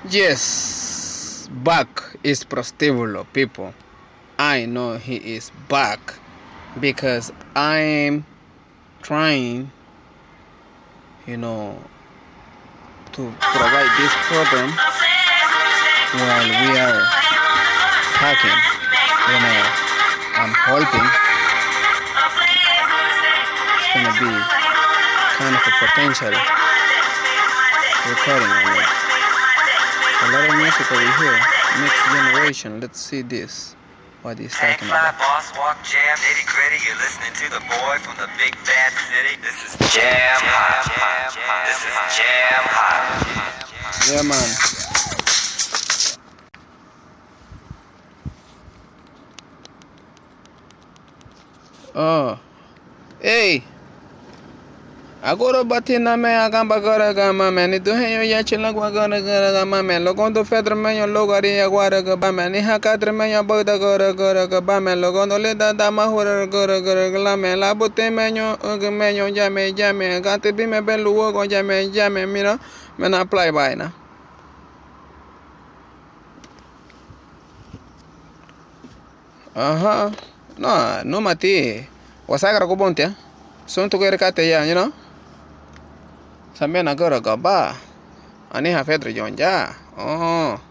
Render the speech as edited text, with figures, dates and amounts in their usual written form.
Yes, back is Prostíbulo, people. I know he is back because I'm trying, to provide this program while we are talking. I'm hoping it's gonna be kind of a potential recording. A lot of music over here. Next generation. Let's see this. What he's talking about. Boss walk jam, nitty gritty. You're listening to the boy from the big bad city. This is Jam Hot. This is Jam Hot. Yeah, man. Oh, hey. Agora bati na me agamba gara gama me ni do henyo ya chila gwa gara gara gama me logon do fedra me yo logari ya gwara ga ba me ni ha kadre me yo boda gara gara ga ba me logon do le da ma hora gara gara la me la bote me yo jame ga te bi me ben luwo go jame mira me na apply by na aha no mati wasagra ko bonte son to gere kate ya sampai nagara gaba ani ha fedra jonja oh